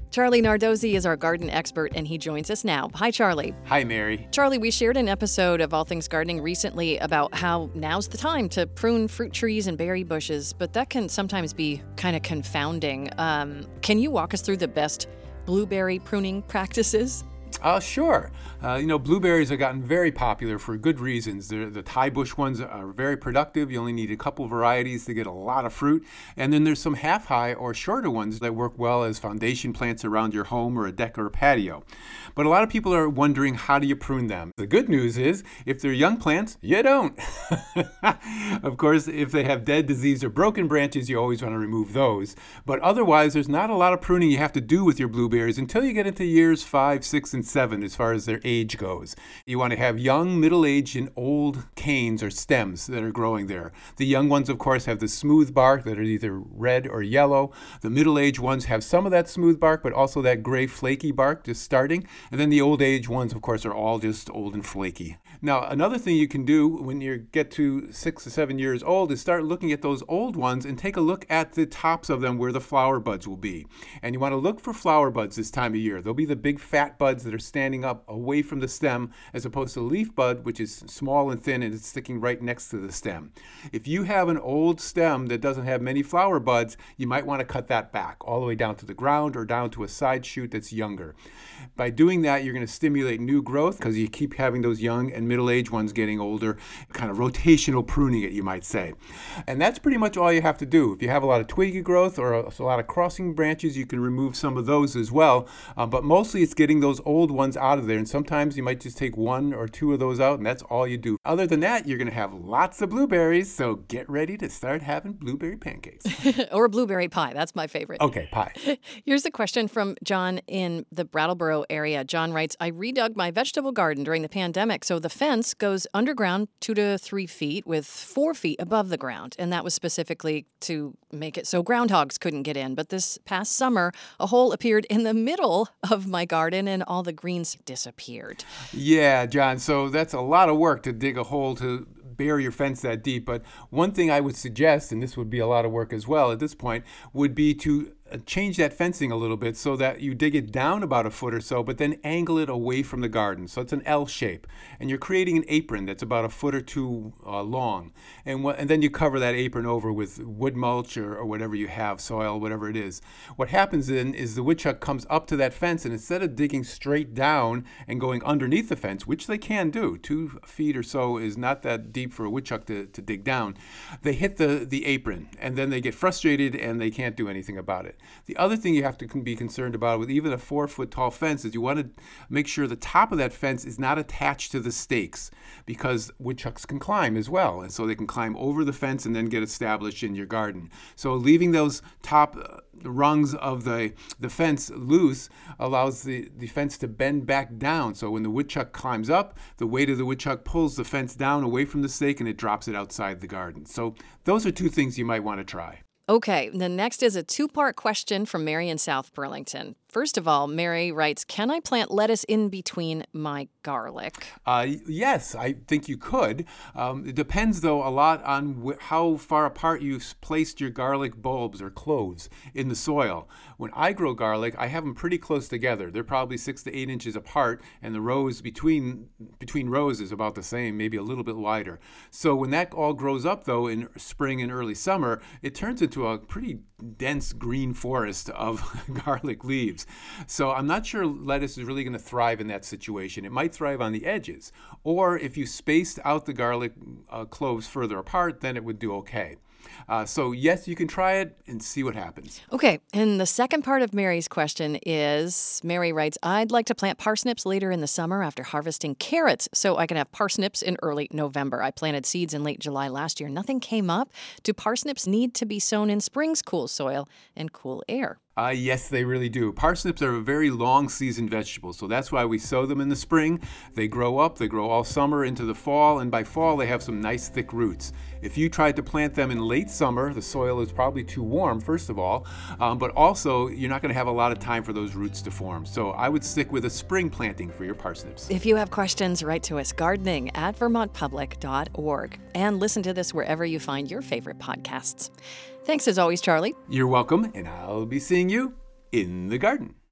Charlie Nardozzi is our garden expert, and he joins us now. Hi, Charlie. Hi, Mary. Charlie, we shared an episode of All Things Gardening recently about how now's the time to prune fruit trees and berry bushes, but that can sometimes be kind of confounding. Can you walk us through the best blueberry pruning practices? Sure. Blueberries have gotten very popular for good reasons. The Thai bush ones are very productive. You only need a couple varieties to get a lot of fruit. And then there's some half-high or shorter ones that work well as foundation plants around your home or a deck or a patio. But a lot of people are wondering, how do you prune them? The good news is, if they're young plants, you don't. Of course, if they have dead, diseased, or broken branches, you always want to remove those. But otherwise, there's not a lot of pruning you have to do with your blueberries until you get into years 5, 6, and 7 as far as their age goes. You want to have young, middle-aged, and old canes or stems that are growing there. The young ones, of course, have the smooth bark that are either red or yellow. The middle-aged ones have some of that smooth bark, but also that gray flaky bark just starting. And then the old-age ones, of course, are all just old and flaky. Now, another thing you can do when you get to 6 or 7 years old is start looking at those old ones and take a look at the tops of them where the flower buds will be. And you want to look for flower buds this time of year. They'll be the big fat buds that are standing up away from the stem, as opposed to the leaf bud, which is small and thin and it's sticking right next to the stem. If you have an old stem that doesn't have many flower buds, you might want to cut that back all the way down to the ground or down to a side shoot that's younger. By doing that, you're going to stimulate new growth because you keep having those young and middle-aged ones getting older, kind of rotational pruning it, you might say. And that's pretty much all you have to do. If you have a lot of twiggy growth or a lot of crossing branches, you can remove some of those as well. But mostly it's getting those old ones out of there. And sometimes you might just take 1 or 2 of those out, and that's all you do. Other than that, you're going to have lots of blueberries. So get ready to start having blueberry pancakes. Or blueberry pie. That's my favorite. Okay, pie. Here's a question from John in the Brattleboro area. John writes, I redug my vegetable garden during the pandemic, so the fence goes underground 2 to 3 feet with 4 feet above the ground. And that was specifically to make it so groundhogs couldn't get in. But this past summer, a hole appeared in the middle of my garden and all the greens disappeared. Yeah, John, so that's a lot of work to dig a hole to bury your fence that deep. But one thing I would suggest, and this would be a lot of work as well at this point, would be to change that fencing a little bit so that you dig it down about a foot or so, but then angle it away from the garden. So it's an L shape. And you're creating an apron that's about a foot or 2 long. And then you cover that apron over with wood mulch or whatever you have, soil, whatever it is. What happens then is the woodchuck comes up to that fence, and instead of digging straight down and going underneath the fence, which they can do, 2 feet or so is not that deep for a woodchuck to dig down, they hit the apron, and then they get frustrated and they can't do anything about it. The other thing you have to be concerned about with even a 4-foot tall fence is you want to make sure the top of that fence is not attached to the stakes, because woodchucks can climb as well. And so they can climb over the fence and then get established in your garden. So leaving those top rungs of the fence loose allows the fence to bend back down. So when the woodchuck climbs up, the weight of the woodchuck pulls the fence down away from the stake and it drops it outside the garden. So those are 2 things you might want to try. Okay, the next is a 2-part question from Mary in South Burlington. First of all, Mary writes, can I plant lettuce in between my garlic? Yes, I think you could. It depends, though, a lot on how far apart you've placed your garlic bulbs or cloves in the soil. When I grow garlic, I have them pretty close together. They're probably 6 to 8 inches apart, and the rows between rows is about the same, maybe a little bit wider. So when that all grows up, though, in spring and early summer, it turns into a pretty dense green forest of garlic leaves. So I'm not sure lettuce is really going to thrive in that situation. It might thrive on the edges. Or if you spaced out the garlic cloves further apart, then it would do okay. So yes, you can try it and see what happens. Okay, and the second part of Mary's question is, Mary writes, I'd like to plant parsnips later in the summer after harvesting carrots so I can have parsnips in early November. I planted seeds in late July last year. Nothing came up. Do parsnips need to be sown in spring's cool soil and cool air? Yes, they really do. Parsnips are a very long season vegetable, so that's why we sow them in the spring. They grow up, they grow all summer into the fall, and by fall they have some nice thick roots. If you tried to plant them in late summer, the soil is probably too warm, first of all, but also you're not going to have a lot of time for those roots to form. So I would stick with a spring planting for your parsnips. If you have questions, write to us, gardening@vermontpublic.org, and listen to this wherever you find your favorite podcasts. Thanks as always, Charlie. You're welcome, and I'll be seeing you in the garden.